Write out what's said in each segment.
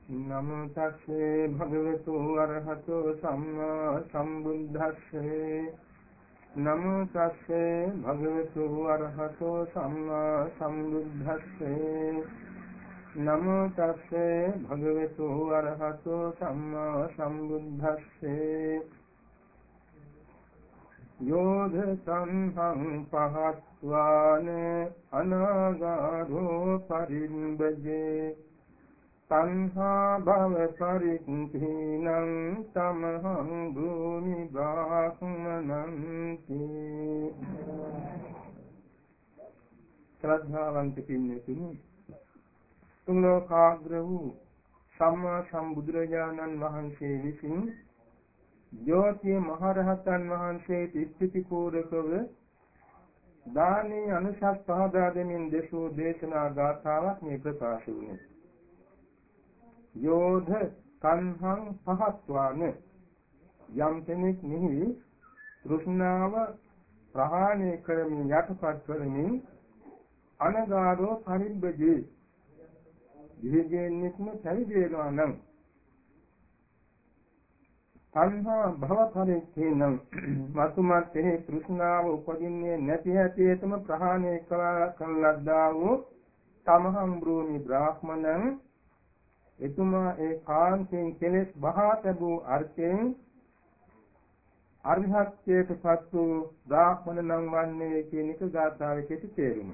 නමෝ තස්සේ භගවතු අරහතෝ සම්මා සම්බුද්දස්සේ නමෝ තස්සේ භගවතු අරහතෝ සම්මා සම්බුද්දස්සේ නමෝ තස්සේ භගවතු අරහතෝ සම්මා සම්බුද්දස්සේ යෝධ සංහං පහත්වාන අනාගාරෝ පරිම්බජේ තණ්හා භව පරික්ඛීනං තමහං භූමි බ්‍රාහ්මනන්ති. ශ්‍රද්ධාවන්ත පින්වතුනි, තුන් ලෝකාග්‍ර වූ සම්මා සම්බුදුරජාණන් වහන්සේ විසින් ජෝතිය මහරහතන් වහන්සේ ස්තුති පූර්වකව දානීය අනුසස් පහදා දෙමින් දේශෝ දේශනා ගාථාවක් මේ ප්‍රකාශ වුණේ. යෝධ තණ්හං පහත්වාන, යම් කෙනෙක් නිහි තෘෂ්ණාව ප්‍රහාණය කරමින් යටපත් කරමින් අනගාරෝ පරිබ්බජේ දිවිගෙන්නික්ම පැවිදි වෙනවා නම් තණ්හා භව පරික්ඛේනං මතුමත් එහි තෘෂ්ණාව උපදින්නේ නැති හැටියටම ප්‍රහාණය කරන ලද්දා වූ තමහං බ්‍රෝමි බ්‍රාහ්මණං, එතුමා ඒ කාන්තෙන් කෙලෙස් බහා තැබූ අර්ථයෙන් අරිහත්ත්වයට පත් වූ බ්‍රාහ්මණ නම් වන්නේ කියන එක ගාථාවේ කෙටි තේරුම.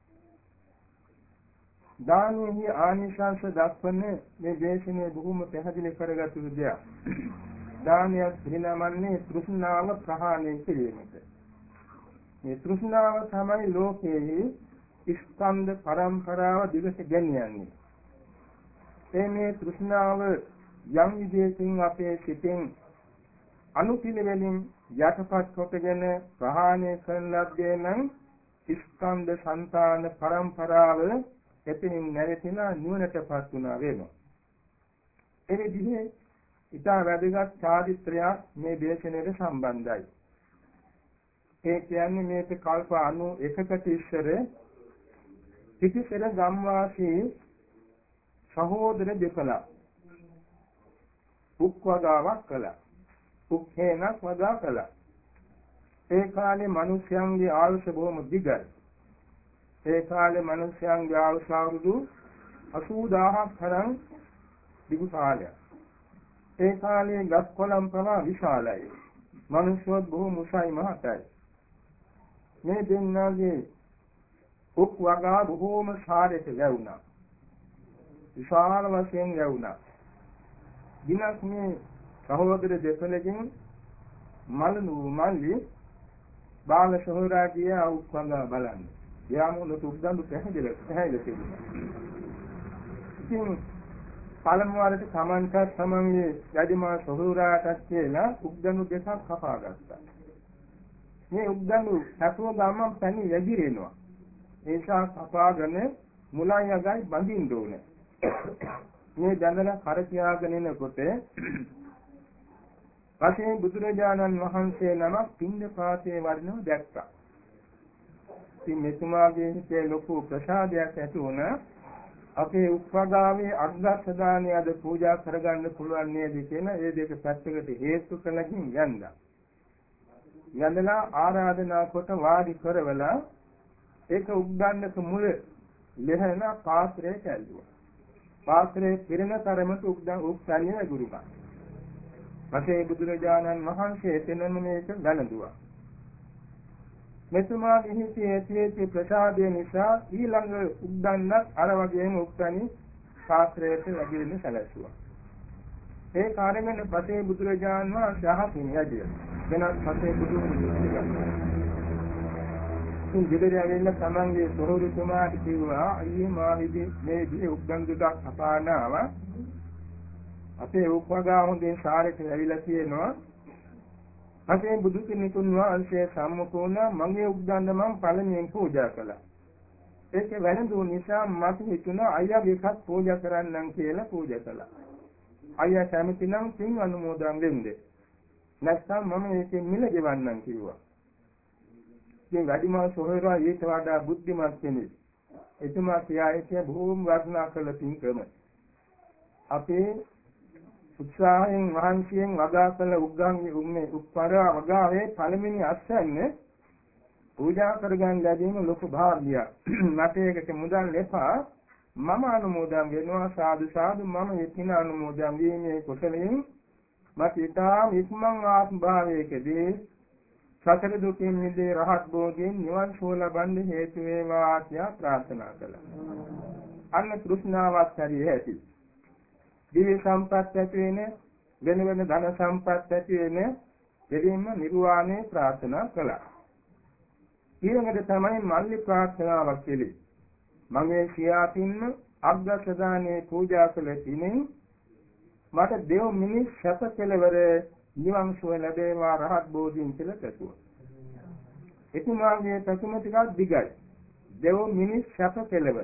දානෙහි ආනිශංස දක්වන මේ දේශනේ බොහොම පැහැදිලි කරගතු දෙයක්. දානයක් පිළිනමන්නේ තෘෂ්ණාව ප්‍රහාණය කිරීමට. මේ තෘෂ්ණාව තමයි ලෝකයේ ස්කන්ධ පරම්පරාව දිගට ගෙනියන්නේ. මේ තෘෂ්ණාව යම් විදියකින් අපේ සිතෙන් අනුපිළිවෙලින් යටපත් කොටගෙන ප්‍රහාණය කරන ලද්දේ නම් ස්කන්ධ සංතාන පරම්පරාව එතනින් නැවතිලා නිවනටපත් වුණා වෙනවා. ඒ විදිහේ ඉතා වැදගත් චාරිත්‍රයක් මේ දේශනාවට සම්බන්ධයි. ඒ කියන්නේ මේක කල්ප 91කට ඉස්සර පිටිසර ගම්වාසී සහෝදර දෙපළක් උක් වගාවක් කළා. උක් හේනක් වගා කළා. ඒ කාලේ මිනිස්යන්ගේ ආයුෂ බොහොම දිගයි. ඒ කාලේ මිනිස්යන්ගේ ආයුෂ අවුරුදු 80000ක් තරම් දිගු කාලයක්. ඒ කාලේ ගස් කොළන් පවා විශාලයි. මිනිස්සුත් බොහොම උසයි මහතයි. මේ දෙන්නාගේ උක් වගා බොහොම සාරයට ලැබුණා. විශාල වශයෙන් ලැබුණා. දිනක් මේ සහෝදර දෙපළකින් මල්ලි බාල සහෝදරාගේ උක් වගා බලන්න. යාමුණු උද්දඬු පැහැදිලා තිබුණා. ඉතින් පළමු වරට සමන්තත් සමන්ගේ යදිමා සහෝදරාටත් කියලා උද්දඬු දෙකක් කපා ගත්තා. මේ උද්දඬු සතුව ගමන් පැණි වැగిරෙනවා. ඒ නිසා කපාගෙන මුලයි යගයි බඳින්න ඕනේ. මේ දැඳලා කර තියාගෙන ඉනකොට පස්සේ බුදුරජාණන් වහන්සේ නමක් පින්දපාතේ වඩිනව දැක්කා. ඉතින් මෙතුමාගේ හිතේ ලොකු ප්‍රසාදයක් ඇති වුණා. අපේ උප්පගාමී අග්ගස්සදානිය අද පූජා කරගන්න පුළුවන් නේද කියන ඒ දෙක පැත්තකට හේතු කළකින් යන්දා. යන්දලා ආරාධනා කොට වාඩි කරවලා ඒක උග්ගන්නක මුල ලෙහන පාත්‍රයට ඇල්ලුවා. පාත්‍රයේ පිරෙන තරමට උක්සන්නේ ගුරුකා. පස්සේ බුදුරජාණන් වහන්සේ එතනම මේක ගලඳුවා. මෙතුමාගේ හිතේ ඇති ප්‍රසාදය නිසා ඊළඟ උක්දන්නක් අර වගේම උක්සනි පාත්‍රයට ලැබෙන්න සැලසුවා. ඒ කාර්යයෙන් පස්සේ බුදුරජාණන් වහන්සේ අහසින් යදියා. වෙනත් පස්සේ ඉතින් ගෙදර ඇවිල්ලා තමන්ගේ සොහොරුතුමාට කිව්වා, අයියේ මා මේ උක්දන් දුටක් අපානාව අපේ උපවගා හොඳින් සාරෙට ඇවිල්ලා තියෙනවා. අපේ බුදු කෙනෙකුන් වහන්සේ සම්මුඛ වුණා. මගේ උක්දන්න මම පළමුවෙන් පූජා කළා. ඒක වැළඳු නිසා මට හිතුණා අයියාගේ එකක් පූජා කරන්නම් කියලා පූජා කළා. අයියා කැමති නම් පින් අනුමෝදන් වෙන්නේ. නැත්නම් මම ඒකෙන් මිල ගෙවන්නම් කිව්වා. ඉතින් වැඩිමහල් සොහොයුරා ඊට වඩා බුද්ධිමත් කෙනෙක්. එතුමා කියා හිටිය බොහෝම වර්ණනා කළ පින්කම. අපේ උත්සාහයෙන් මහන්සියෙන් වගා කළ උග්ගන්ගේ උප්පර වගාවේ පළවෙනි අස්වැන්න පූජා කරගන්න ලැබීම ලොකු භාග්‍යයක්. මට ඒකට මුදල් එපා. මම අනුමෝදන් වෙනවා සාදු සාදු මම එකින අනුමෝදන් වීමේ කුසලයෙන් මට ඊටා ඉක්මන් ආත්ම භාවයකදී සතර දුකින් මිදී රහත් බෝධියෙන් නිවන් සුව ලබන්න හේතු වේවා කියලා ප්‍රාර්ථනා කළා. අන්න කෘෂ්ණාවත් හරිය ඇති. දිව්‍ය සම්පත් ඇති වෙන වෙන වෙන ධන සම්පත් ඇති වෙන දෙවියන්ම නිර්වාණය ප්‍රාර්ථනා කළා. ඊළඟට තමයි මල්ලි ප්‍රාර්ථනාවක් කෙලේ. මගේ සියාතින්ම අග්ගසදානේ පූජා කළ තිනේ මට දෙව් මිනිස් සැප කෙලවර නිවන් සුව ලැබේවා රහත් බෝධින් කියලා පැතුවා. එතුමාගේ පැතුම ටිකක් දිගයි. දෙව් මිනිස් සැප කෙලවර.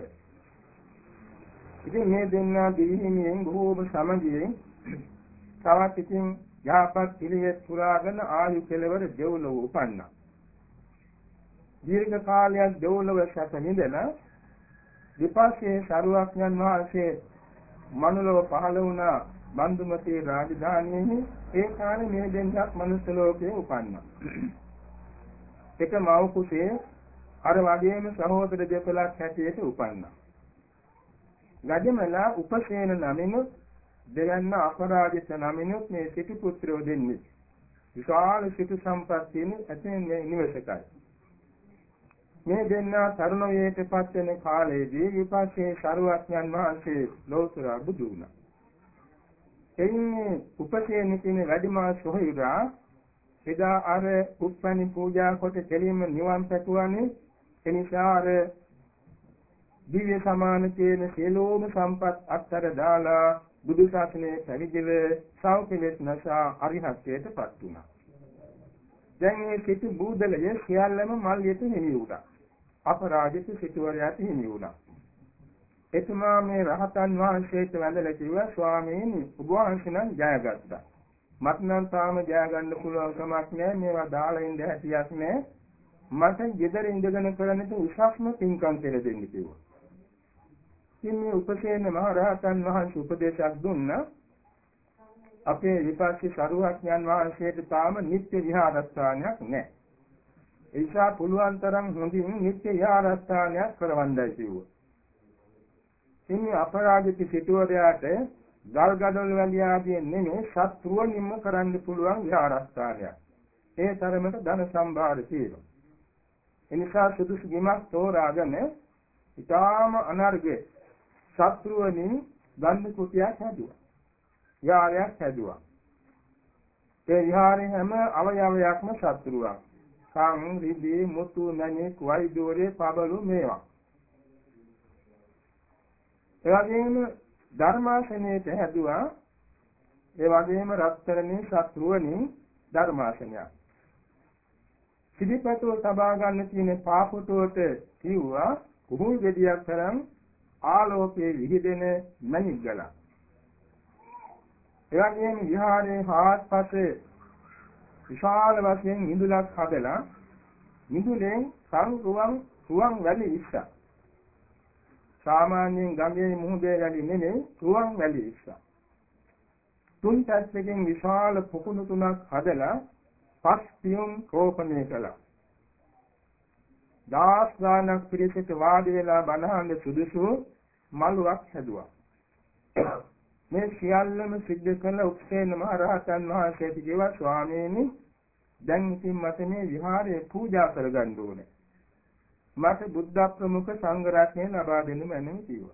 ඉතින් මේ දෙන්නා දිවිහිමියෙන් බොහෝම සමගියෙන් තවත් ඉතින් යහපත් පිළිවෙත් පුරාගෙන ආයු කෙලවර දෙව්ලොව උපන්නා. දීර්ඝ කාලයක් දෙව්ලොව සැප නිදලා විපස්සේ සරුවක්ඥන් වහන්සේ මනුලව පහළ වුණා බන්දුමතී රාජධානියේ. ඒ කාලේ මේ දෙන්නක් මනුස්ස ලෝකයේ උපන්නා. එක මව් කුසේ අර වගේම සහෝදර දෙපළක් හැටියට උපන්නා. ගජමලා උපසේන නමින් දෙවන්න අපරාජිත නමින් මේ සිටු පුත්‍රයෝ දෙන්නේ. විශාල සිටු සම්පත් තියෙන ඇතෙන් මේ නිවසකයි. මේ දෙන්නා තරුණ වයයට පත් වෙන කාලයේදී විපස්සේ සරුවක්ඥන් වහන්සේ ලෝතර බුදු වුණා. එන්නේ උපසේන කියන වැඩිමහල් සොහොයුරා එදා අර උප්පැනි පූජා කොට දෙලින්ම නිවන් පැතුවනේ. එනිසා අර දිව්‍ය සමාන කියන සියලුම සම්පත් අත්තර දාලා බුදු ශාසනයේ පැවිදිව සෞඛ්‍යවෙත් නැසා අරිහත්ත්වයට පත් වුණා. දැන් මේ සිටු බූදලයේ සියල්ලම මල්ලියට හිමි වුණා. අපරාජිත සිටුවරයාට හිමි වුණා. එතුමා මේ රහතන් වහන්සේට වැඳලා කිව්වා ස්වාමීනි ඔබ වහන්සේ නම් ජයගත්තා. මට නම් තාම ජය ගන්න පුළුවන් කමක් නැහැ. මේවා දාලා ඉඳ හැටියක් නැහැ. මට ගෙදර ඉඳගෙන කරන්නට උසස්ම පින්කම් කියලා දෙන්න කිව්වා. ඉතින් මේ උපසේන මහ රහතන් වහන්සේ උපදේශයක් දුන්නා. අපේ විපස්සී සරුවක්ඥන් වහන්සේට තාම නිත්‍ය විහාරස්ථානයක් නැහැ. ඒ නිසා පුළුවන් තරම් හොඳින් නිත්‍ය විහාරස්ථානයක් කරවන්නයි කිව්වා. ඉතින් අපරාජිත සිටුවරයාට ගල්ගඩොල් වැලිය ආදී නෙමෙයි සත්‍රුවනින්ම කරන්න පුළුවන් විහාරස්ථානයක්. ඒ තරමට ධන සම්භාර තියෙනවා. ඒ නිසා සුදුසු ගිමක් තෝරාගෙන ඊටාම අනර්ගයේ සත්‍රුවනින් ගන්ධ කුටියක් හැදුවා. විහාරයක් හැදුවා. ඒ විහාරයේ හැම අවයවයක්ම සත්‍රුවක්. කන්, රිදී, මුතු, නැණික්, වෛදූර්ය, පබළු මේවා. ඒ වගේම ධර්මාසනයේ හැදුවා. ඒ වගේම රත්තරණේ සත්‍රුවනින් ධර්මාසනයක්. සිදිපතුව තබා ගන්න තියෙන පාපුටුවට කිව්වා කුහුල් ගෙඩියක් තරම් ආලෝකයේ විහිදෙන මණික් ගලක්. ඒ වගේම විහාරයේ හාත්පසේ විශාල වශයෙන් මිදුලක් හදලා මිදුලෙන් රුවන් වැලි 20ක්. සාමාන්‍යයෙන් ගඟේ මුහුදේ වැලි නෙමෙයි රුවන් වැලි 20ක්. තුන් පැත්තකින් විශාල පොකුණු තුනක් හදලා පස් පියුම් රෝපණය කළා. දාස් ගානක් පිරිසට වාඩි වෙලා බණහඬ සුදුසු මළුවක් හැදුවා. මේ සියල්ලම සිද්ධ කළ උපසේන මහ රහතන් වහන්සේට කිව්වා ස්වාමීනි දැන් ඉතින් මට මේ විහාරය පූජා කරගන්න ඕනේ. මට බුද්ධ ප්‍රමුඛ සංඝ රත්නය ලබා දෙන්න මැනවි කිව්වා.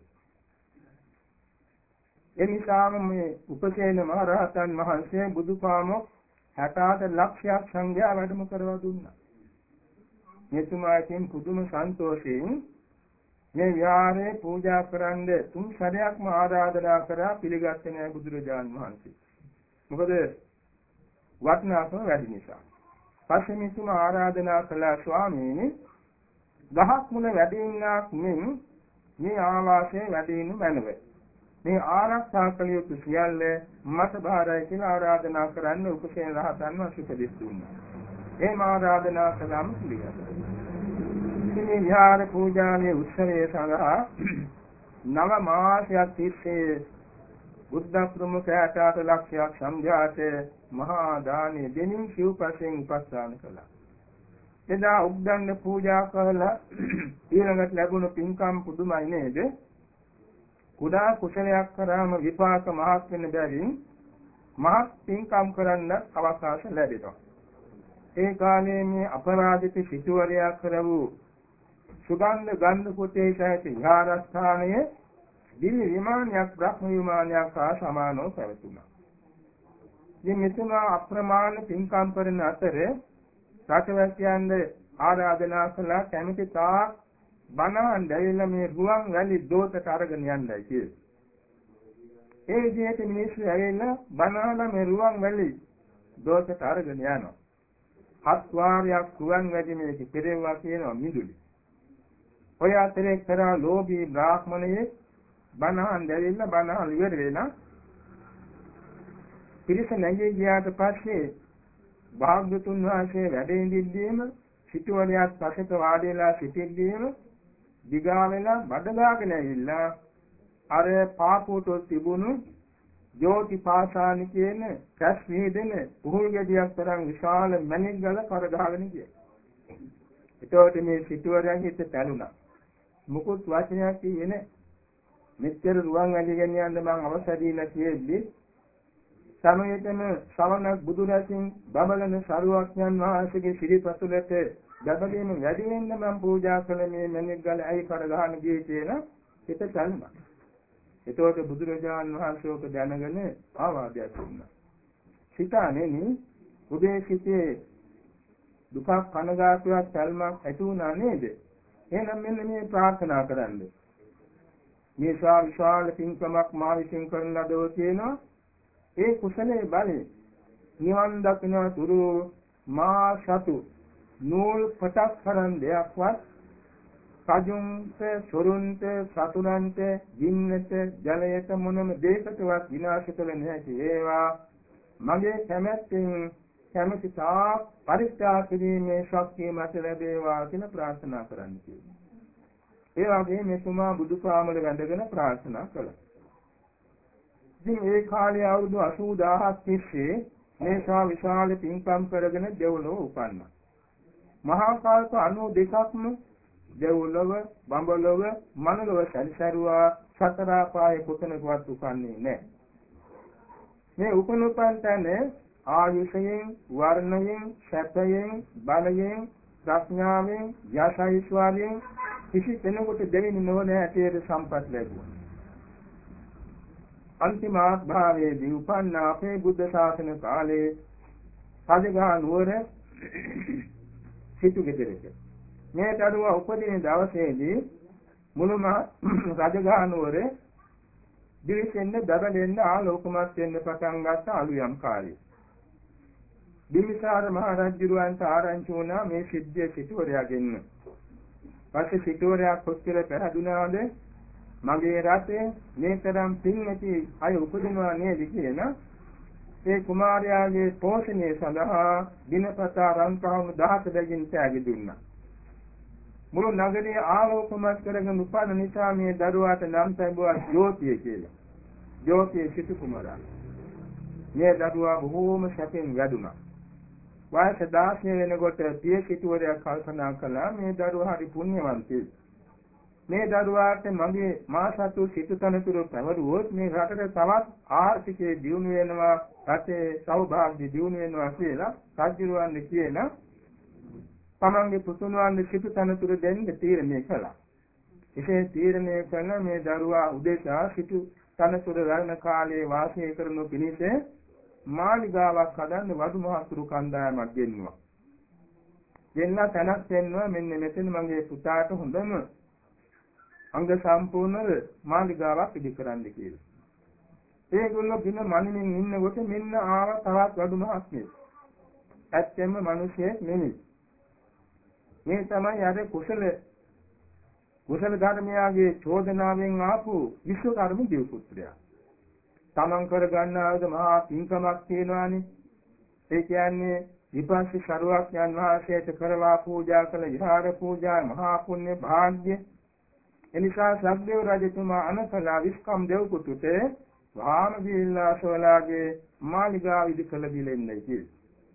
එනිසාම මේ උපසේන මහ රහතන් වහන්සේ බුදුපාමොක් 68 ලක්ෂයක් සංඝයා වැඩම කරවා දුන්නා. මෙතුමාකින් පුදුම සන්තෝෂයෙන් මේ විහාරේ පූජා කරන්න තුන් සැරයක්ම ආරාධනා කරා පිළිගත්තේ නැහැ බුදුරජාණන් වහන්සේ. මොකද වටිනාකම වැඩි නිසා. පස්සේ මෙතුමා ආරාධනා කළා ස්වාමීනි ගහක් මුල වැඩින්නාක් මෙන් මේ ආවාසයේ වැඩින්න මැනව. මේ ආරක්ෂා කළ යුතු සියල්ල මට බාරයි කියලා ආරාධනා කරන්න උපසේන රහතන් වහන්සේ උපදෙස් දුන්නා. ඒ ආරාධනා කළාම පිළිගත්තා. මේ විහාර පූජාවේ උත්සවය සඳහා 9 මාසයක් තිස්සේ බුද්ධ ප්‍රමුඛයාට 8 ලක්ෂයක් සංඝයාට මහා දානෙ දෙමින් සිව්පසෙන් උපස්ථාන කළා. එදා උද්දණ්ඩ පූජා කළා ඊළඟට ලැබුණු පින්කම් පුදුමයි නේද? කුඩා කුසලයක් කරාම විපාක මහත් වෙන බැවින් මහත් පින්කම් කරන්න අවකාශ ලැබෙනවා. ඒ කාලයේ මේ අපරාජිත සිටුවරයා කර වූ සුගන්ධ ගන්ධ කුටේ සහිත විහාරස්ථානයේ දිව්‍ය විමානයක් බ්‍රහ්ම විමානයක් හා සමානව පැවතුණා. මේ මෙතුමා අප්‍රමාණ පින්කම් කරන අතරේ රටවැසියන්ගේ ආරාධනා කළා කැමති තාක් බණන් දැවිලා මේ රුවන් වැලි දෝතට අරගෙන යන්නයි කියලා. ඒ විදිහට මිනිස්සු ඇවිල්ලා බණහලා මේ රුවන් වැලි දෝතට අරගෙන යනවා. 7 වාරයක් රුවන් වැලි මේක පෙරේවා කියනවා මිදුලි. ඔය අතරේ කරා ලෝභී බ්‍රාහ්මණයේ බණහන් දැවිලා බණහන් ඉවර වෙලා පිරිස නැගී ගියාට පස්සේ භාග්‍යතුන් වහන්සේ වැඩ ඉඳිද්දීම සිටුවරයාත් පසෙක වාඩි වෙලා සිටිද්දීම දිගා වෙලා බඩගාගෙන ඇවිල්ලා අර පාපුවටෝ තිබුණු ජෝති පාසානි කියන කැස් වේදෙන උහුල් ගෙඩියක් තරම් විශාල මණික් ගල කරගහගෙන ගියා. ඒතකොට මේ සිටුවරයන් හිත පැලුණා. මුකුත් වචනයක් කියේ නැහැ. මෙච්චර රුවන් වැඩි ගෙනියන්න මම අවසර දීලා කියෙද්දි සමයේතම ශ්‍රවණ බුදු රසින් බබලන සරුවක්ඥන් වහන්සේගේ සිරිපතුලට ගැබලීම වැඩි වෙන්න මම පූජා කළ මේ මණික් ගල ඇයි කරගහන ගියේ කියලා හිත පැලුණා. එතකොට බුදුරජාණන් වහන්සේ ඔක දැනගෙන ආවාදයක් දුන්නා. සිතානෙනි ඔබේ සිතේ දුකක් කනගාටුවක් සැල්මක් ඇති වුණා නේද? එහෙනම් මෙන්න මේ ප්‍රාර්ථනා කරන්න. මේ විශාල පින්කමක් මා විසින් කරන ලදෝ කියනවා. ඒ කුසලයේ බලය නිවන් දකින තුරු මා සතු නූල් පටක් කරන් දෙයක්වත් කජුන්ට සොරුන්ට සතුරන්ට ජීන්නට ජලයට මොනම දෙයකටවත් විනාශ කළ නැහැ. ඒවා මගේ කැමැත්තෙන් කැමැති තා පරිත්‍යාග කිරීමේ ශක්තිය මත ලැබේවා කියලා ප්‍රාර්ථනා කරන්න කියනවා. ඒ වගේ මෙතුමා බුදුපාමල වැඳගෙන ප්‍රාර්ථනා කළා. ඉතින් ඒ කාලේ අවුරුදු 80000ක් තිස්සේ මේ විශාල පින්කම් කරගෙන දෙව්ලොව උපන්නා. මහා කල්ප 92ක්ම දෙව්ලොව, බඹලොව, මනලොව සැරිසරුවා සතර පායේ කොතනකවත් උපන්නේ නැහැ. මේ උපනුපන් තැන ආයුෂයෙන්, වර්ණයෙන්, සැපයෙන්, බලයෙන්, ප්‍රඥාවෙන්, යසයිස්වාදයෙන් කිසි කෙනෙකුට දෙවෙනි නොවන ඇතේට සම්පත් ලැබුවා. අන්තිමාත් භාවයේදී උපන්න අපේ බුද්ධ ශාසන කාලේ රජගහ නුවර සිටු ගෙදරක මේ දරුවා උපදින දවසේදී මුළුම රජගහ නුවර දිවිසෙන්න දබලෙන්න ආලෝකමත් වෙන්න පටන් ගත්ත අලුයම් කාලේ. බිම්බිසාර මහ රජුන්ට ආරංචි වුණා මේ සිද්ධිය සිටුවරයාගෙන්න. පස්සේ සිටුවරයා කොච්චර පැහැදුනාද මගේ රටේ මේ තරම් පින් ඇති අය උපදිනවා නේද කියන ඒ කුමාරයාගේ පෝෂණය සඳහා දිනපතා රන්කහවණු 10 බැගින් තෑගි දුන්නා. මුළු නගරයේ ආලෝකමත් කරගෙන උපන්න නිසා මේ දරුවාට නම් තැබුවා ජෝතිය කියලා. ජෝතිය සිටු කුමාරයා. මේ දරුවා බොහෝම සැපෙන් වැඩුණා. වයස 16 වෙනකොට පිය සිටුවරයා කල්පනා කළා මේ දරුවා හරි පුණ්‍යවන්තයෙක්. මේ දරුවාට මගේ මාසතු සිටු තනතුරු පැවරුවොත් මේ රටට තවත් ආර්ථිකයේ දියුණු වෙනවා, රටේ සෞභාග්‍ය දියුණු වෙනවා කියලා රජුරවන්නේ කියන තමන්ගේ පුතුණවන්ගේ සිටු තනතුරු දෙන්න තීරණය කළා. එසේ තීරණය කරන මේ දරුවා උදෙසා සිටු තනතුරු ගන්න කාලයේ වාසය කරනු පිණිස මාලිගාවක් හදන්න වඩු මහතුරු කණ්ඩායමක් ගෙන්නුවා. ගෙන්නලා තැනක් දෙන්නවා මෙන්න මෙතන මගේ පුතාට හොඳම අංග සම්පූර්ණ මාලිගාවක් ඉදි කරන්න කියලා. ඒගොල්ලෝ බින මනින්න ඉන්නකොට මෙන්න ආව තවත් වඩු මහත්මිය. ඇත්තෙන්ම මිනිසෙක් නෙමෙයි. මේ තමයි අර කුසල ධර්මයාගේ චෝදනාවෙන් ආපු විශ්වකර්ම දේව පුත්‍රයා. තමන් කර ගන්නාද මහා පින්කමක් තියෙනවානේ. ඒ කියන්නේ විපස්සී සරුවක්යන් වහන්සේට කරවා පූජා කළ විහාර පූජා මහා පුණ්‍ය භාග්‍ය. එනිසා සක්දේව රජතුමා අනකලා විස්කම් දෙව් පුතුට වහාම ගිහිල්ලා සෝලාගේ මාලිගාව ඉදි කළ දිලෙන්නේ කිව්වා.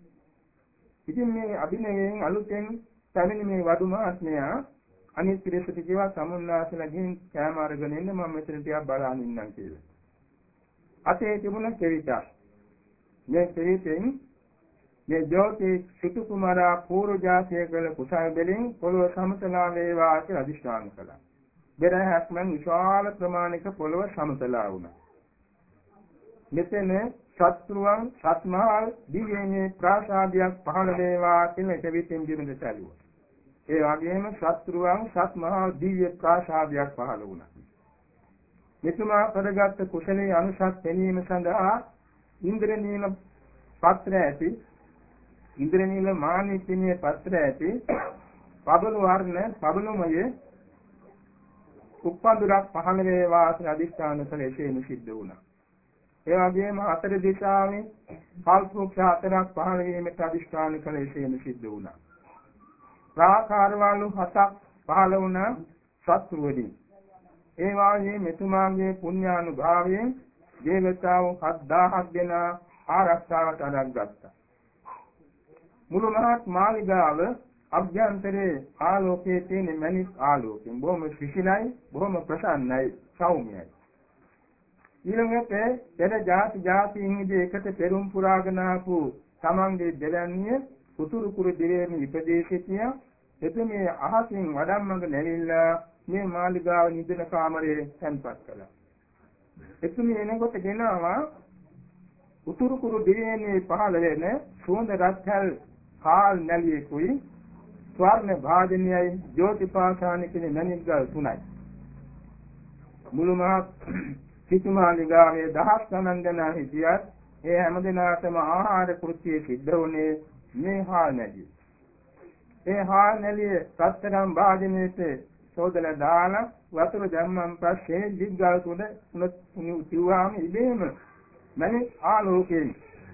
ඉතින් මේ අභිනවයෙන් අලුතෙන් පැමිණි මේ වඩු මහත්මයා අනිත් පිරිසට කිව්වා සමුන්නාසලා ගිහින් කෑම අරගෙන ඉන්න මම මෙතන ටිකක් බලන් ඉන්නම් කියලා. අතේ තිබුණ කෙවිතක්. මේ කෙවිතෙන් මේ ජෝති සිටු කුමාරා පූර්ව ජාතිය කළ කුසල් දෙලින් පොළොව සමතලා වේවා කියලා අදිෂ්ඨාන කළා. බෙරහැක්මන් විශාල ප්‍රමාණික පොළොව සමතලා වුණා. මෙතන සත්‍රුවන් සත්මහල් දිව්‍යමය ප්‍රාසාදයක් පහළ වේවා කියන කෙවිතෙන් දිනුද සැලුවා. ඒ වගේම සත්‍රුවන් සත්මහල් දිව්‍ය ප්‍රාසාදයක් පහළ වුණා. මෙතුමා කරගත් කුසලයේ අනුසස් ගැනීම සඳහා ඉන්ද්‍රනීල පත්‍ර ඇති ඉන්ද්‍රනීල මාණික්‍යමය පත්‍ර ඇති පබළු වර්ණ පබළුමය උප්පඳුරක් පහළ වේවා කියලා අදිස්ථාන කළේ එසේම සිද්ධ වුණා. ඒ වගේම හතර දිශාවෙන් කල්පවෘක්ෂ හතරක් පහළ වීමට අදිස්ථාන කළේ එසේම සිද්ධ වුණා. ප්‍රාකාරවලු හතක් පහළ වුණා සත්‍රුවදී. ඒ වාගේ මෙතුමාගේ පුණ්‍යානුභාවයෙන් දේවතාවෝ 7000ක් දෙනා ආරක්ෂාවට අරගත්තා. මුළු මහත් මාලිගාව අභ්‍යන්තරයේ ආලෝකයේ තියෙන මණික් ආලෝකයෙන් බොහොම විශිලයි, බොහොම ප්‍රසන්නයි, සෞම්‍යයි. ඊළඟට පෙර ජාතීන්ගේ එකට පෙරම් පුරාගෙන ආපු තමන්ගේ දෙවැන්නිය උතුරු කුරු දිවයින ඉපදී සිටිය එතුමිය අහසින් වඩම්මඟ නැවිලා මේ මාලිගාව නිදන කාමරයේ තැන්පත් කළා. එතුමිය එනකොට ගෙනාවා උතුරු කුරු දිවයිනේ පහළ වෙන සුවඳ රත්කල් කාල් නැලියෙකුයි ස්වර්ණ භාජනයයි ජෝතිපාසාන කියන මණික්ගල් තුනයි. මුළු මහත් සිතුමාලිගාවේ දහස් ගණන් දෙනා හිටියත් ඒ හැමදෙනාටම ආහාර කෘත්‍යය සිද්ධ වුණේ මේ හාල් නැලිය. ඒ හාල් නැලිය සත්තරම් භාජනයේට සෝදලා දාලා වතුර දැම්මන් පස්සේ දිග්ගල් තුන උතුවාම ඉබේම මණික් ආලෝකයෙන්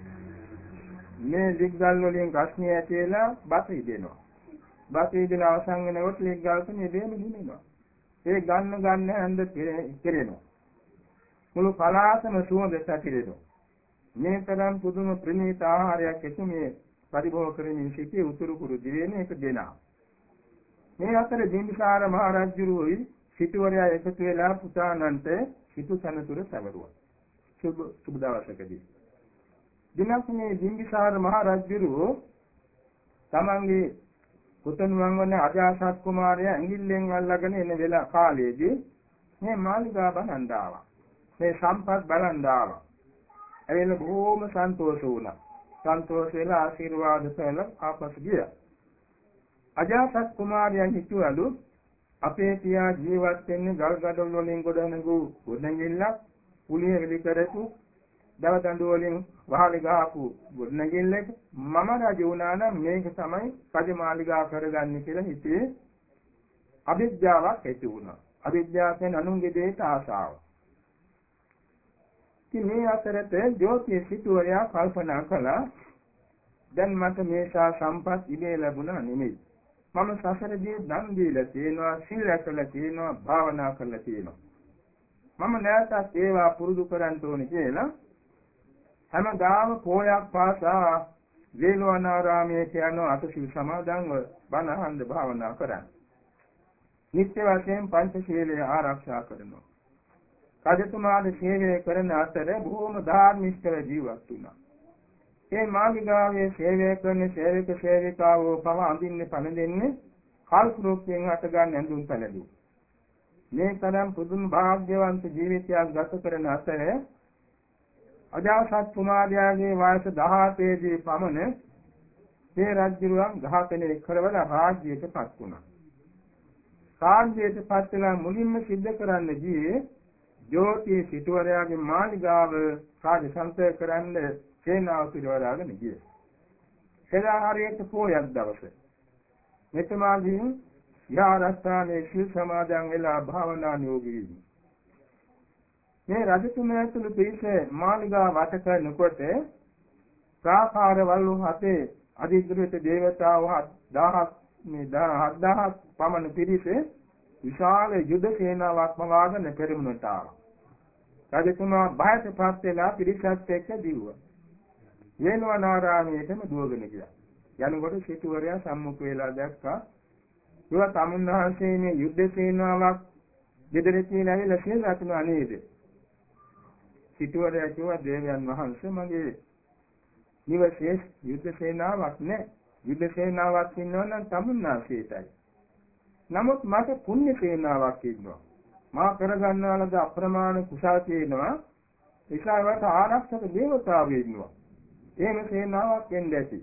මේ දිග්ගල් වලින් රශ්මිය ඇතිලා බත ඉදෙනවා. බත ඉදෙන අවසන් වෙනකොට දිග්ගල් තුන ඉබේම නිවෙනවා. ඒ ගන්න හැන්ද කෙරෙනවා. මුළු පලාසම සුවඳ සැතිරෙනවා. මේ තරම් පුදුම ප්‍රණීත ආහාරයක් එතුමිය පරිභෝග කරමින් සිටි උතුරු කුරු දිවයිනේ එක දෙනා. මේ අතර බිම්බිසාර මහ රජුරුයි සිටුවරයා එකතු වෙලා පුතාණන්ට සිටු සනතුර සැවරුවා. සුබ දවසකදී. දිනක් මේ බිම්බිසාර මහ රජුරුව තමන්ගේ පුතණුවන් වන අජාසත් කුමාරයා ඇඟිල්ලෙන් අල්ලගෙන එන වෙලාව කාලයේදී මේ මාලිගා බලන් ආවා. මේ සම්පත් බලන් ආවා. එවෙල බොහෝම සන්තෝෂ වුණා. සන්තෝෂ වෙලා ආශිර්වාද කළා ආපසු ගියා. අජාසත් කුමාරයා හිතුවලු අපේ පියා ජීවත් වෙන්නේ ගල් ගඩොල් වලින් ගොඩනගු ගොඩනැගිල්ලක් පුලිය වෙලි කරපු දව දඬු වලින් වහලි ගහපු ගොඩනැගිල්ලක මම රජ වුණා නම් මේක තමයි රජමාලිගා කරගන්නේ කියලා හිතේ අවිද්‍යාවක් ඇති වුණා. අවිද්‍යාව කියන්නේ අනුන්ගේ දෙයට ආශාව. ඉතින් මේ අතරතේ ජෝතිය සිටුවරයා කල්පනා කළා දැන් මට මේසා සම්පත් ඉබේ ලැබුණා නෙමෙයි. මම සසරදී දන් දීලා තියෙනවා, සීල රැකලා තියෙනවා, භාවනා කරලා තියෙනවා. මම නැවතත් ඒවා පුරුදු කරන්න ඕනේ කියලා හැමදාම පොයක් පාසා වේලවනාරාමයේ යන අටසිල් සමාදන්ව බණ අහන්න භාවනා කරන්නේ. නිත්‍ය වශයෙන් පංචශීලය ආරක්ෂා කරනවා. රජතුමාගේ සේවය කරන අතර බොහෝම ධාර්මිකව ජීවත් වුණා. මේ මාලිගාවේ සේවය කරන සේවක සේවිකාවෝ පව අඳින්නේ පළඳින්නේ කල්පෘක්ෂයෙන් හට ගන්න ඇඳුම් පැළඳුම්. මේ තරම් පුදුම භාග්‍යවන්ත ජීවිතයක් ගත කරන අතර අජාසත් කුමාරයාගේ වයස 17 දී පමණ මේ රජුරුවන් ඝාතනය කරවලා රාජ්‍යයට පත් වුණා. රාජ්‍යයට පත් වෙලා මුලින්ම සිද්ධ කරන්න ගියේ ජෝතිය සිටුවරයාගේ මාලිගාව රාජසන්තය කරන්න සේනාව පිරවලාගෙන ගියේ. එදා හරියට පොයක් දවසේ මෙතුමාගෙන් යාරස්ථානයේ සිල් සමාදන් වෙලා භාවනා නියෝගී වුණා. මේ රජතුමා ඇතුළු පිරිස මාලිගාව වට කරනකොට ප්‍රාකාරවල හතේ අධිග්‍රහිත දේවතාවෝ 7000 පමණ පිරිස විශාල යුද සේනාවක් මවාගෙන පෙරමුණට ආවා. රජතුමා බයටපත් වෙලා පිරිසත් එක්ක දිව්වා. වේළුවනාරාමයේටම දුවගෙන ගියා. යනකොට සිටුවරයා සම්මුඛ වෙලා දැක්කා. ඒවා තමුන්වහන්සේනේ යුද්ධ සේනාවක් දෙදෙනෙක් කියලා ඇවිල්ලා කියලා රතුනා නේද? සිටුවරයා කිව්වා දේවයන් වහන්සේ මගේ නිවසේ යුද්ධ සේනාවක් නැහැ. යුද්ධ සේනාවක් ඉන්නවනම් තමුන්වහන්සේටයි. නමුත් මට පුණ්‍ය සේනාවක් ඉන්නවා. මා කරගන්නාලද අප්‍රමාණ කුසල් තියෙනවා. ඒසාවට ආරක්ෂක දේවතාවෝ ඉන්නවා. එහෙම සේනාවක් එන්න ඇති.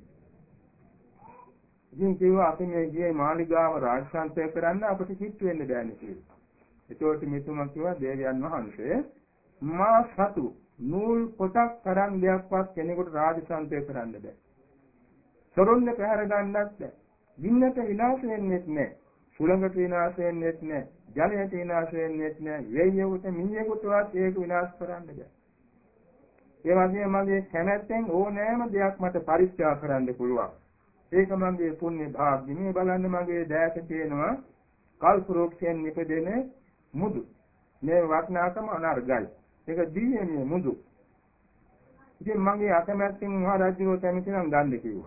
ඉතින් කිව්වා අපි මේ ගියේ මාලිගාව රාජසන්තය කරන්න අපිට කිට්ටු වෙන්න බෑනේ කියලා. ඒතකොට මෙතුමා කිව්වා දේවයන් වහන්සේ මා සතු නූල් පොටක් තරම් දෙයක්වත් කෙනෙකුට රාජසන්තය කරන්න බෑ. සොරුන්න පැහැර ගන්නත් බෑ. ගින්නට විනාශ වෙන්නෙත් නෑ. සුළඟට විනාශ වෙන්නෙත් නෑ. ජලයට විනාශ වෙන්නෙත් නෑ. වේයයකට මිනිහෙකුටවත් ඒක විනාශ කරන්න බෑ. ඒ වගේම මගේ කැමැත්තෙන් ඕනෑම දෙයක් මට පරිත්‍යාග කරන්න පුළුවන්. ඒක මගේ පුණ්‍ය භාග්‍ය. මේ බලන්න මගේ දැක තියෙනවා කල්පරෝක්ෂයෙන් නිපදෙන මුදු. මේ වටිනාකම අනර්ගයි. ඒක දීයනේ මුදු. ඉතින් මගේ අකමැත්තෙන් මහ රජුව කැමති නම් ගන්න කිව්වා.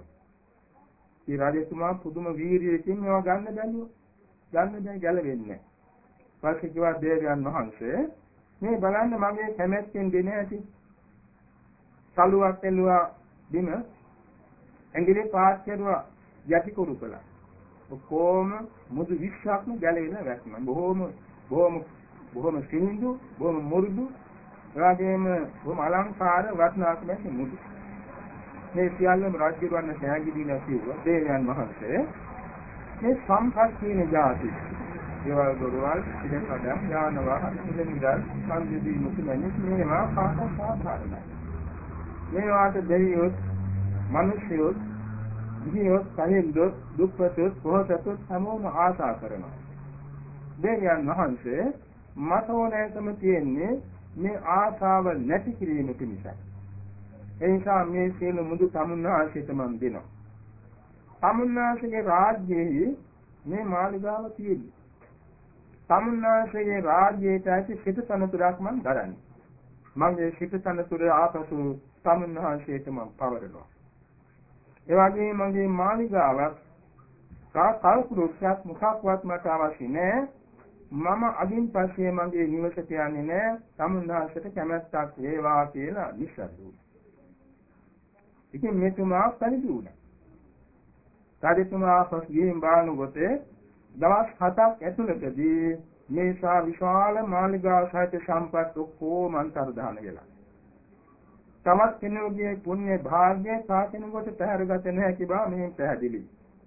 ඒ රජතුමා පුදුම වීරියකින් මේවා ගන්න බැලුවා. ගන්න බැයි ගැලවෙන්නේ නැහැ. පස්සේ කිව්වා දේවයන් වහන්සේ මේ බලන්න මගේ කැමැත්තෙන් දෙන්නේ නැති සලුවක් එළුවා දින ඇඟිලි පාත් කරුවා යටි කුරු කළා. කොහොම මුදු 20ක්ම ගැලවෙලා වැටුණා. බොහොම සිනිඳු, බොහොම මුරුදු, රාජේම බොහොම අලංකාර වටිනාකම ඇති මුදු. මේ සියල්ලම රාජ්‍යවන්න සෑගි දීලා කිව්වා දේවයන් වහන්සේ මේ සම්පත් කියන જાති. ඒවල් දොරවල් ඉඩකඩම් ඥාන වාහන ඉඳන් සංජීවී මුතුමැණික් මේවා පාසාකාරයි. මේවාට දෙවියොත් මිනිස්යොත් ජීවිත කලින්දොත් දුක්පතොත් පොහොසතොත් හැමෝම ආශා කරනවා. දෙවියන් වහන්සේ මට ඕනෑකම තියෙන්නේ මේ ආශාව නැති කිරීම පිණිසයි. ඒ නිසා මේ සියලු මුදු තමුන්නාසිත මන් දෙනවා. තමුන්නාසගේ රාජ්‍යයේ මේ මාලිගාව තියෙන්නේ. තමුන්නාසගේ රාජ්‍යයට ඇති සිටතනතුරක් මන් දරන්නේ. මගේ සිටතනතුර ආපසු තමුන්නාසයට මන් පවරනවා. ඒ වගේම මගේ මාලිගාවක් කල්පුරුෂයක් මුඛක්වත් මට අවශ්‍ය නැහැ. මම අදින් පස්සේ මගේ නිවසට යන්නේ නැහැ. තමුන්නාසට කැමැත්තක් වේවා කියලා විශ්වාසයි. ඉතින් මෙතුමා පරිදි වුණා. රජතුමා පස්ගින් බානුගත දවස් 7ක් ඇතුළතදී මේසා විශාල මාලිගා සහිත සම්පත් ඔක්කොම අන්තර්ධාන වෙලා. තමත් කෙනෙකුගේ පුණ්‍ය භාග්‍ය සාසනෙකට පැහැරගත නැහැ කිබා මේ පැහැදිලි.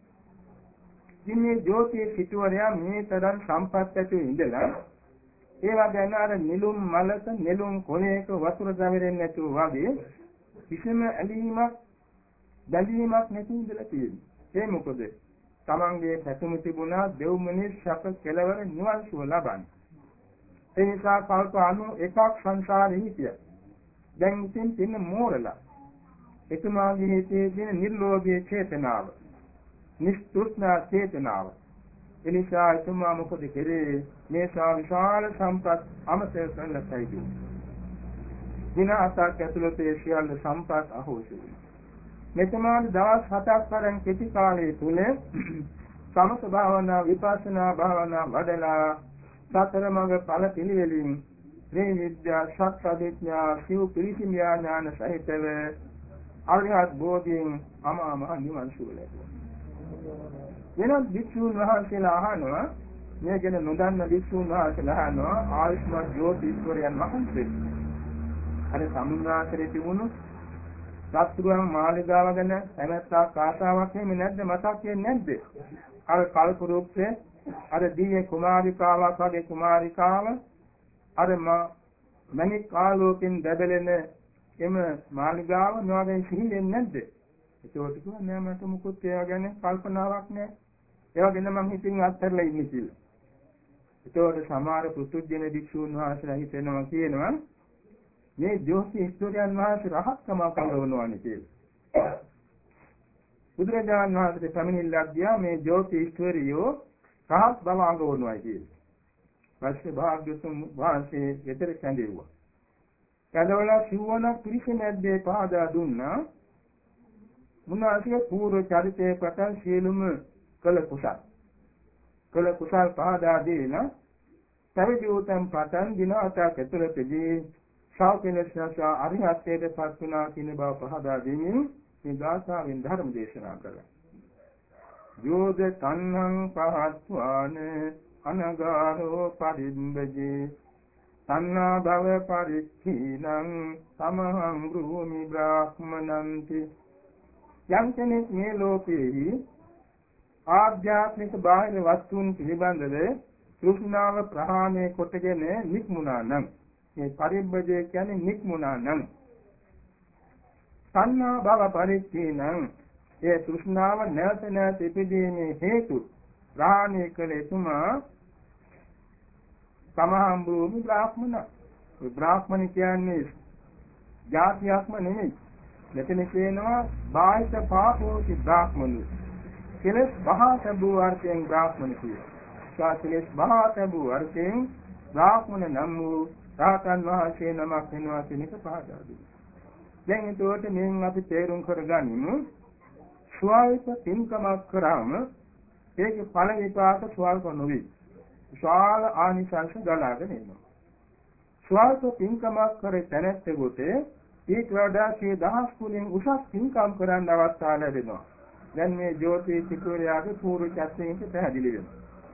ඉතින් මේ ජෝතිය සිටුවරයා මේ තරම් සම්පත් ඇති ඉඳලා ඒවා ගැන අර නිලුම් මලක නිලුම් කොළයක වතුර දැවෙන්නේ නැතුව වගේ කිසිම ඇලීමක් බැඳීමක් නැති ඉඳලා තියෙනවා. ඒ මොකද තමන්ගේ පැතුම තිබුණා දෙව් මිනිස් සැප කෙලවර නිවන් සුව ලබන්න. ඒ නිසා කල්ප 91ක් සංසාරේ හිටියා. දැන් ඉතින් තින්න මෝරලා එතුමාගේ හිතේ තියෙන නිර්ලෝභී චේතනාව, නිස්තුෂ්ණා චේතනාව. ඒ නිසා එතුමා මොකද කරේ? මේ විශාල සම්පත් අමතක කරන්න තයිදු. දින 7ක් ඇතුළත ඒ සියල්ල සම්පත් අහෝසි වුණා. මෙතුමාට දවස් 7ක් තරම් කෙටි කාලයේ තුල සමථ භාවනා විපස්සනා භාවනා වඩලා සතර මඟ ඵල පිළිවෙලින් මේ විද්‍යා සත්‍යවිඥා සිව් පිරිසිදු ඥාන සහිතව අරිහත් බෝධියෙන් අමාම නිවන් සුව ලැබුවා. වෙනත් භික්ෂුන් වහන්සේලා අහනවා මේ ගැන නොදන්න භික්ෂුන් වහන්සේලා අහනවා ආයුෂ්මත් ජෝතිෂ්වරයන් වහන්සේ අර සමුද්‍රාතරේ තිබුණු සත්‍රුවන් මාලිගාව ගැන හැමදාම ආසාවක් නෙමෙයි නැද්ද මතක් වෙන්නේ නැද්ද? අර කල්පරූපේ අර දිව්‍ය කුමාරිකාවක් වගේ කුමාරිකාව අර මණික් ආලෝකෙන් දැබලෙන එම මාලිගාව නෝගෙන් සිහින්නේ නැද්ද? ඒකට කිව්වා නෑ මට මුකුත් ඒවා ගැන කල්පනාවක් නෑ. ඒවා ගැන මං හිතින් අත්හැරලා ඉන්නේ කියලා. ඒකට සමහර පුදුජන භික්ෂුන් වහන්සේලා හිතෙනවා කියනවා මේ ජෝතිෂ්වරයන් වහන්සේ රහත්කම කළවනවානේ කියලා. බුදුරජාණන් වහන්සේ පැමිණිල්ලක් ගියා මේ ජෝතිෂ්වරියෝ රහත් බව අඟවනවා කියලා. පස්සේ භාග්‍යවතුන් වහන්සේ ගෙදර කැඳෙව්වා. කැඳවලා සිව්වනක් පිරිස මැද්දේ පහදා දුන්නා. මුන්වහන්සේ පූර්ව චරිතයේ පටන් සියලුම කළ කුසල් පහදා දීලා පැවිදි වූතන් පටන් දින 8ක් ඇතුළතදී ශාක්‍යනසස අරිහත්ත්වයට පත් වුණා කියන බව පහදා දෙමින් මේ ගාථාවෙන් ධර්ම දේශනා කළා. යෝධ තණ්හං පහත්වාන අනගාරෝ පරිම්බජේ තණ්හා භව පරික්ඛීනං සමහං ගෘහමි බ්‍රාහ්මනන්ති. යම් කෙනෙක් මේ ලෝකයේ ආධ්‍යාත්මික බාහිර වස්තුන් පිළිබඳව තෘෂ්ණාව ප්‍රහාණය කොටගෙන නික්මුණා නම්, මේ පරිබ්බජය කියන්නේ නික්මුණා නම්, තණ්හා භව පරික්ඛීනං ඒ තෘෂ්ණාව නැවත නැවත ඉපදීමේ හේතු ප්‍රහාණය කළ එතුමා සමහම් භූමි බ්‍රාහ්මණ. ඒ බ්‍රාහ්මණ කියන්නේ ජාතියක්ම නෙමෙයි. මෙතන කියනවා බාහිත පාපෝති බ්‍රාහ්මණු. කෙලස් මහා සබ්බු අර්ථයෙන් බ්‍රාහ්මණ කියනවා. කෙලස් මහා සබ්බු අර්ථයෙන් බ්‍රාහ්මණ නම් වූ රහතන් වහන්සේ නමක් වෙනවා කියන එක පහදා දුන්නා. දැන් ඒකට මෙන් අපි තේරුම් කරගනිමු. ස්වල්ප පින්කමක් කරාම ඒකේ ඵල විපාක ස්වල්ප නොවේ. විශාල ආනිසංස ගලාගෙන එනවා. ස්වල්ප පින්කමක් කරේ තැනැත්තෙකුට ඊට වඩා 1000 ගුණෙන් උසස් පින්කම් කරන්න අවස්ථාව ලැබෙනවා. දැන් මේ ජෝතිෂ සිටුවරයාගේ පූර්ව චර්චයෙන් පැහැදිලි වෙනවා.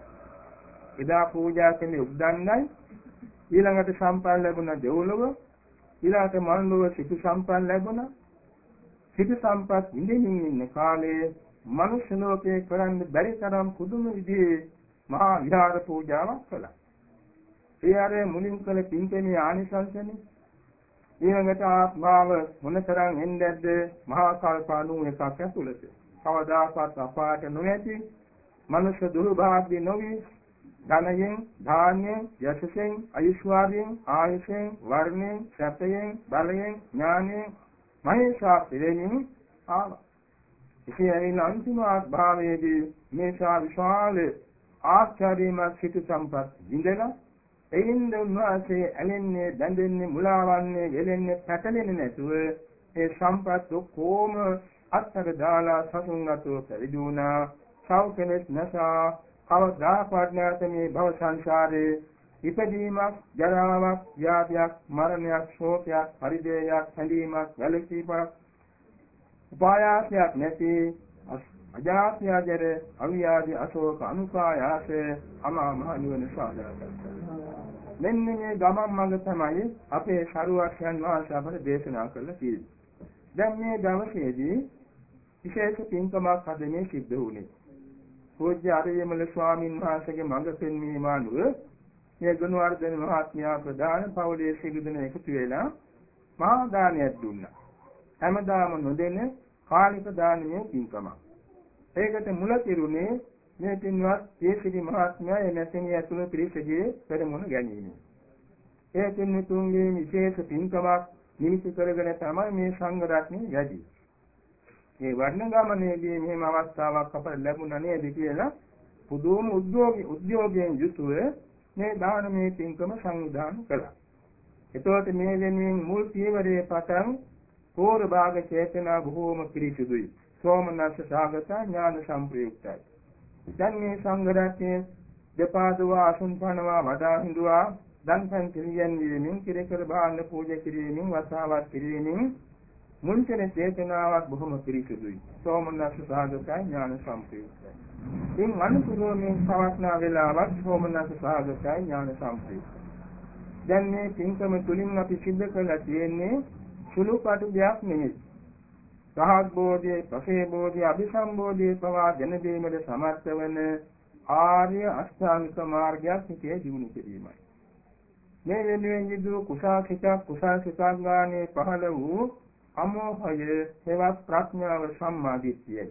එදා පූජා කළේ උද්දන්නයි, ඊළඟට සම්පන්න ලැබුණ දෙව්ලොව, ඊළඟට මනුලොව සිටු සම්පන්න ලැබුණා. සිටු සම්පත් ඉඳින්න ඉන්න කාලේ මනුෂ්‍ය ලෝකේ කරන්න බැරි තරම් පුදුම විදිහේ මහා විහාර පූජාවක් කළා. ඒ අර මුලින් කළ පින්කමේ ආනිසංසනේ ඊළඟට ආත්මාව මොනතරම් එන්නේද මහා කල්පාණු එකක් ඇතුළත. කවදාකවත් අපාට නොඇති මනුෂ්‍ය දුර්භාග්‍ය නොවි ධනයෙන්, ධාන්‍යයෙන්, යශසෙන්, ආයුෂ්වාදයෙන්, ආයුෂෙන්, වර්ණයෙන්, සැපයෙන්, බලයෙන්, ඥානයෙන් මහේශා පිරෙමින් ආවා. ඉතින් අන්තිම භාවයේදී මේසා විශාල ආශ්චර්යමත් සිටු සම්පත් විඳලා එයින් උන්වහන්සේ ඇලෙන්නේ, බැඳෙන්නේ, මුලාවන්නේ, වෙලෙන්නේ, පැටලෙන්නේ නැතුව ඒ සම්පත් කොහොම අත්තර දාලා සසුන්ගතව පැවිදි වුණා. සෞඛ්‍යලෙස් නැසා කවදාකවත් නැත මේ භව සංසාරේ ඉපදීමක්, ජරාවක්, ව්‍යාධියක්, මරණයක්, ශෝකයක්, පරිදේයක්, හැඬීමක්, වැළකීමක්, උපායාසයක් නැති අජාත්‍ය ජර අවියාදි අශෝක අනුපායාස අමා මහ නිවන සාධාරණ. මෙන්න මේ ගමන් මඟ තමයි අපේ සරුවක්යන් වහන්සේ අපට දේශනා කළා තියෙන්නේ. දැන් මේ දවසේදී විශේෂ පින්කමක් හදන්නේ සිද්ධ වුණේ. පූජ්‍ය ආර්යමල ස්වාමීන් වහන්සේගේ මඟ පෙන්වීම අනුව මේ ගුණවර්ධන මහත්මයා ප්‍රදාන පවුලේ සිටින එකතු වෙලා මහා දානයක් දුන්නා. හැමදාම නොදෙන කාලික දානීය පින්කමක්. ඒකට මුල තිරුණේ මේ පින්වත් ජේසිරි මහත්මයා එනසෙනි ඇතුළු පිරිසගේ පෙරමුණ ගැනීම. ඒ පින්තුන්ගේ විශේෂ පින්කමක් නිමිති කරගෙන තමයි මේ සංඝ රත්නය වැඩි. මේ වර්ණ ගමනේදී මෙහෙම අවස්ථාවක් අපට ලැබුණා නේද කියලා පුදුම උද්‍යෝගයෙන් යුතුව මේ දානමය පින්කම සංවිධානය කළා. එතකොට මේ වෙනුවෙන් මුල් පියවරේ පටන් පෝර භාග චේතනා බොහෝම පිරිසිදුයි. සෝමනස්ස සාගත ඥාන සම්ප්‍රයුක්තයි. දැන් මේ සංඝ රත්නයේ දෙපාදවා අසුන්පනවා වඩා හිඳුවා දන්පන් පිළියන්වීමෙන් කිරකර බාන්න පූජා කිරීමෙන් වසාවත් කිරීමෙන් මුල්තර චේතනාවක් බොහොම පිරිසිදුයි. සෝමනස්ස සාගතයි ඥාන සම්ප්‍රයුක්තයි. ඉන් අනුපූර්වයෙන් පවස්නා වේලාවක් සෝමනස්ස සාගතයි ඥාන සම්ප්‍රයුක්තයි. දැන් මේ පින්කම තුලින් අපි සිද්ධ කරලා තියෙන්නේ සුළු පටු දෙයක් නෙමෙයි. රහත් බෝධියේ, පසේ බෝධියේ, අභිසම්බෝධියේ පවා ජන දීමේ සමර්ථ වන ආර්ය අෂ්ටාංගික මාර්ගයක් සිටේ දිනු කිරීමයි. මේ වෙනුවෙන් යුදු කුසාසිතක් ගානේ පහළ වූ අමෝහය හේවත් ප්‍රඥාව සම්මාදිට්ඨියයි.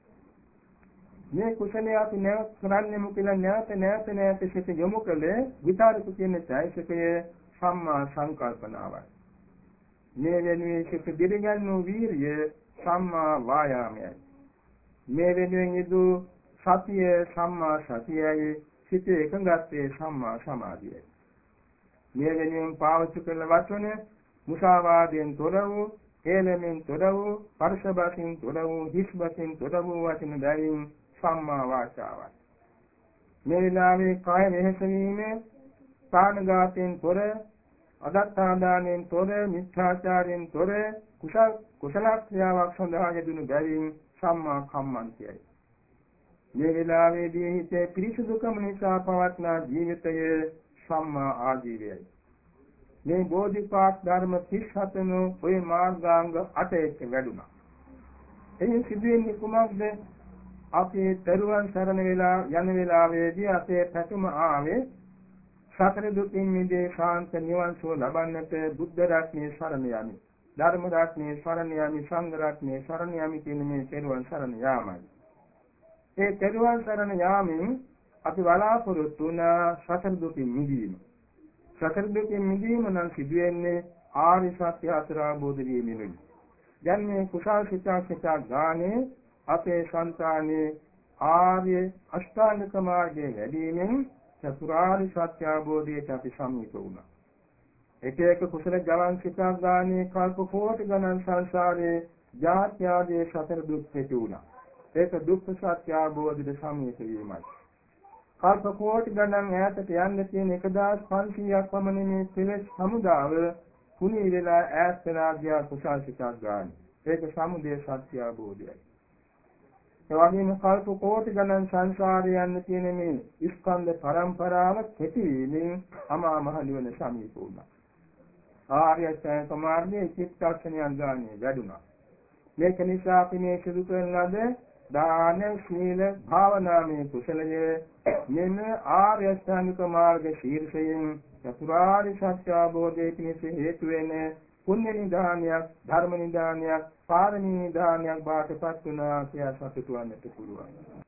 මේ කුසලයේ අපි නැවත කරන්නේ මොකද නැවත සිත යොමු කළේ විතරක කියන චෛතසිකයේ සම්මා සංකල්පනාවයි. මේ වෙනුවෙන් සිත දිරිගන්නු වීරිය සම්මා වායාමයයි. මේ වෙනුවෙන් යුදු සතිය සම්මා සතියයි, සිත එකඟත්වයේ සම්මා සමාධියයි. මේ වෙනුවෙන් පාවිච්චි කළ වචන මුසාවාදයෙන් තොර වූ, හේලමින් තොර වූ, පරුෂබසින් තොර වූ, හිස්බසින් තොර වූ වචන බැවින් සම්මා වාචාවයි. මේ විලාවේ කාය වෙහෙසීමේ ප්‍රාණඝාතයෙන් තොර, අදත්තාදානයෙන් තොර, මිත්‍යාචාරයෙන් තොර කුසල ක්‍රියාවක් සඳහා යෙදුණු බැවින් සම්මා කම්මන්තයයි. මේ විලාවේදී හිතේ පිරිසුදුකම නිසා පවත්නා ජීවිතයේ සම්මා ආජීවයයි. මේ බෝධිපාක් ධර්ම 37 ඔය මාර්ගාංග 8 වැඩුණා. එයින් සිදුවෙන්නේ කුමක්ද? අපේ තරුවන් සරණ වෙලා යන වෙලාවේදී අපේ පැතුම ආවේ සතර දුකින් මිදේ ශාන්ත නිවන් සුව ලබන්නට බුද්ධ රත්නයේ සරණ යමි. ධර්ම රත්නයේ සරණ යමි, සංඝ රත්නයේ සරණ යමි කියන මේ තරුවන් සරණ යාමයි. ඒ තරුවන් සරණ යාමෙන් අපි බලාපොරොත්තු වන සතර දුකින් මිදීම. සතර දුකින් මිදීම නම් සිදුවෙන්නේ ආර්ය සත්‍ය අතර අවබෝධ වීමෙනුයි. දැන් මේ කුසල් සිතා ගානේ අපේ సంతානයේ ආර්ය අෂ්ටාංගික මාර්ගයේ වැඩිමෙන් චතුරාර්ය සත්‍ය අවබෝධයට අපි සම්මුඛ වුණා. එක එක කුසල ජවන් සිතා ගානේ කල්ප කෝටි ගණන් සංසාරයේ ජාත්‍ය ආදී සතර දුක් හේතු වුණා. ඒක දුක්ඛ සත්‍ය අවබෝධයට සම්මුඛ වීමයි. කල්ප කෝටි ගණන් ඈතට යන්න තියෙන 1500ක් පමණ මේ කෙලෙස් සමුදාව කුණී වෙලා ඈත් වෙලා ගියා කුසල් සිතා ගානේ. ඒක සමුදය සත්‍ය අවබෝධයයි. එවැගේම කල්ප කෝටි ගණන් සංසාරේ යන්න තියෙන මේ ස්කන්ධ පරම්පරාව කෙටි වීමෙන් අමා මහ නිවන සමීප වුණා. ආර්ය අෂ්ටාංග මාර්ගයේ චිත්තක්ෂණයන් ගානේ වැඩුණා. මේක නිසා අපි මේ සිදු කරන ලද දාන, සීල, භාවනාමය කුසලයේ මෙන්න ආර්ය අෂ්ටාංගික මාර්ග ශීර්ෂයෙන් චතුරාර්ය සත්‍ය අවබෝධයේ පිණිස හේතු වෙන පුණ්‍ය නිදානයක්, ධර්ම නිදානයක්, පාරමී නිදානයක් බාටපත් වුණා කියලා සතුටු වන්නට පුළුවන්.